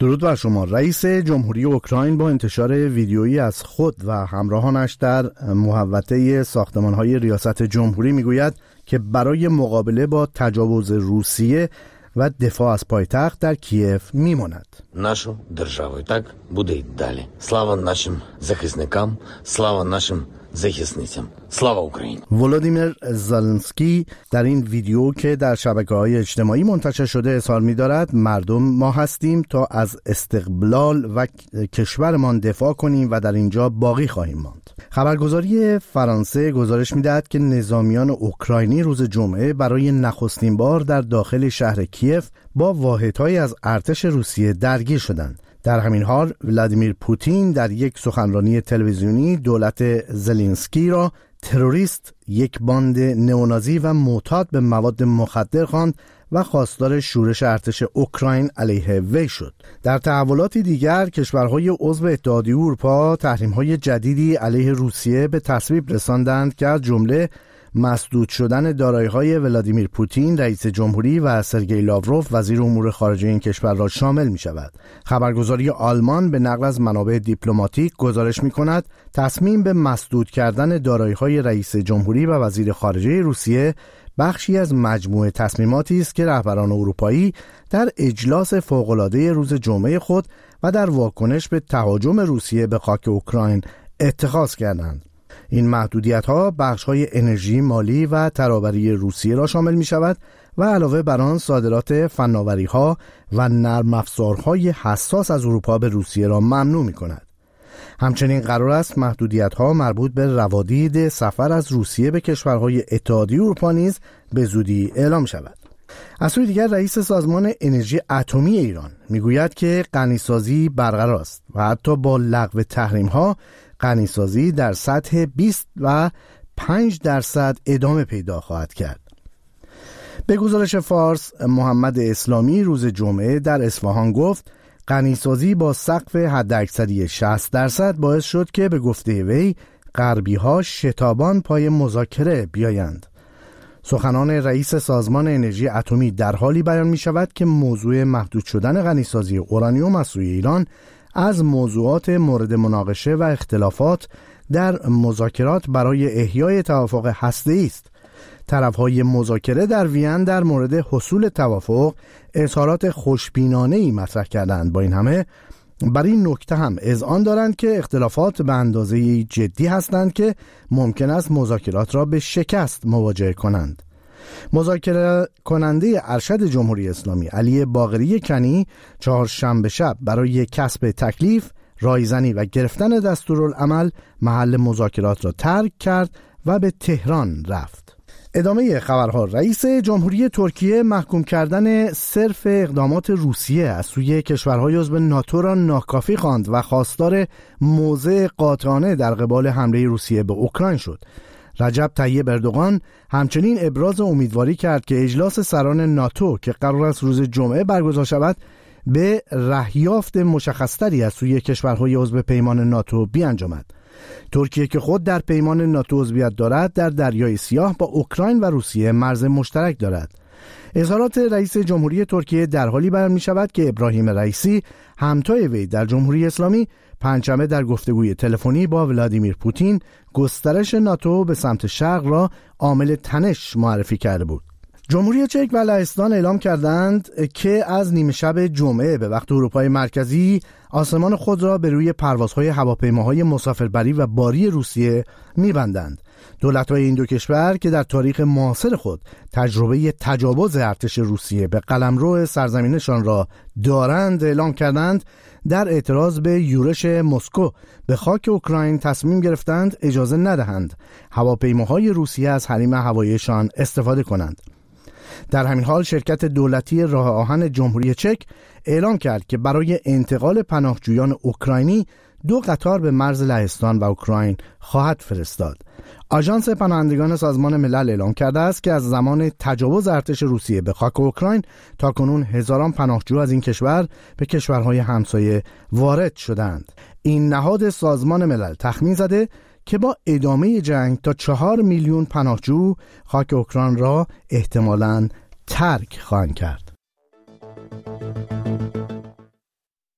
درود بر شما. رئیس جمهوری اوکراین با انتشار ویدیویی از خود و همراهانش در محوطه ساختمان‌های ریاست جمهوری میگوید که برای مقابله با تجاوز روسیه و دفاع از پایتخت در کیف میماند. нашу державу так буде й далі. Слава нашим захисникам, слава нашим захисницям. слава Україні. ولادیمیر زلنسکی در این ویدیو که در شبکه‌های اجتماعی منتشر شده اظهار می‌دارد مردم ما هستیم تا از استقلال و کشورمان دفاع کنیم و در اینجا باقی خواهیم ماند. خبرگزاری فرانسه گزارش می‌دهد که نظامیان اوکراینی روز جمعه برای نخستین بار در داخل شهر کیف با واحدهای از ارتش روسیه درگیر شدند. در همین حال ولادیمیر پوتین در یک سخنرانی تلویزیونی دولت زلنسکی را تروریست، یک باند نئونازی و معتاد به مواد مخدر خواند و خواستار شورش ارتش اوکراین علیه وی شد. در تحولاتی دیگر کشورهای عضو اتحادیه اروپا تحریم‌های جدیدی علیه روسیه به تصویب رساندند که از جمله مسدود شدن دارایی‌های ولادیمیر پوتین رئیس جمهوری و سرگئی لاوروف وزیر امور خارجه این کشور را شامل می‌شود. خبرگزاری آلمان به نقل از منابع دیپلماتیک گزارش می‌کند تصمیم به مسدود کردن دارایی‌های رئیس جمهوری و وزیر خارجه روسیه بخشی از مجموعه تصمیماتی است که رهبران اروپایی در اجلاس فوق‌العاده روز جمعه خود و در واکنش به تهاجم روسیه به خاک اوکراین اتخاذ کردند. این محدودیت‌ها بخش‌های انرژی، مالی و ترابری روسیه را شامل می‌شود و علاوه بر آن صادرات فناوری‌ها و نرم افزارهای حساس از اروپا به روسیه را ممنوع می‌کند. همچنین قرار است محدودیت‌ها مربوط به روادید سفر از روسیه به کشورهای اتحادیه اروپا نیز به زودی اعلام شود. از سوی دیگر رئیس سازمان انرژی اتمی ایران می‌گوید که غنیسازی برقرار است و حتی با لغو تحریم‌ها غنیسازی در سطح 20 و 5% ادامه پیدا خواهد کرد. به گزارش فارس، محمد اسلامی روز جمعه در اصفهان گفت غنیسازی با سقف حداکثری 60% باعث شد که به گفته وی غربی‌ها شتابان پای مذاکره بیایند. سخنان رئیس سازمان انرژی اتمی در حالی بیان می شود که موضوع محدود شدن غنیسازی اورانیوم از سوی ایران از موضوعات مورد مناقشه و اختلافات در مذاکرات برای احیای توافق هسته‌ای است. طرف‌های مذاکره در وین در مورد حصول توافق اظهارات خوشبینانه‌ای مطرح کردند. با این همه بر این نکته هم اذعان دارند که اختلافات به اندازه‌ای جدی هستند که ممکن است مذاکرات را به شکست مواجه کنند. مذاکره کننده ارشد جمهوری اسلامی علی باقری کنی چهارشنبه شب برای کسب تکلیف، رایزنی و گرفتن دستورالعمل محل مذاکرات را ترک کرد و به تهران رفت. ادامه خبرها. رئیس جمهوری ترکیه محکوم کردن صرف اقدامات روسیه از سوی کشورهای عضو ناتو را ناکافی خواند و خواستار موضع قاطعانه در قبال حمله روسیه به اوکراین شد. رجب طیب اردوغان همچنین ابراز امیدواری کرد که اجلاس سران ناتو که قرار است روز جمعه برگزار شود به رهیافت مشخصتری از سوی کشورهای عضو پیمان ناتو بیانجامد. ترکیه که خود در پیمان ناتو عضویت دارد در دریای سیاه با اوکراین و روسیه مرز مشترک دارد. اظهارات رئیس جمهوری ترکیه در حالی بیان می شود که ابراهیم رئیسی همتای وی در جمهوری اسلامی پنجشنبه در گفتگوی تلفنی با ولادیمیر پوتین گسترش ناتو به سمت شرق را عامل تنش معرفی کرده بود. جمهوری چک و لهستان اعلام کردند که از نیمه شب جمعه به وقت اروپای مرکزی آسمان خود را به روی پروازهای هواپیماهای مسافربری و باری روسیه می‌بندند. دولت‌های این دو کشور که در تاریخ معاصر خود تجربه تجاوز ارتش روسیه به قلمرو سرزمینشان را دارند اعلام کردند در اعتراض به یورش مسکو به خاک اوکراین تصمیم گرفتند اجازه ندهند هواپیماهای روسیه از حریم هواییشان استفاده کنند. در همین حال شرکت دولتی راه آهن جمهوری چک اعلام کرد که برای انتقال پناهجویان اوکراینی 2 قطار به مرز لهستان و اوکراین خواهد فرستاد. آژانس پناهندگان سازمان ملل اعلام کرده است که از زمان تجاوز ارتش روسیه به خاک اوکراین تاکنون هزاران پناهجو از این کشور به کشورهای همسایه وارد شدند. این نهاد سازمان ملل تخمین زده که با ادامه جنگ تا 4 میلیون پناهجو خاک اوکراین را احتمالاً ترک خواهند کرد.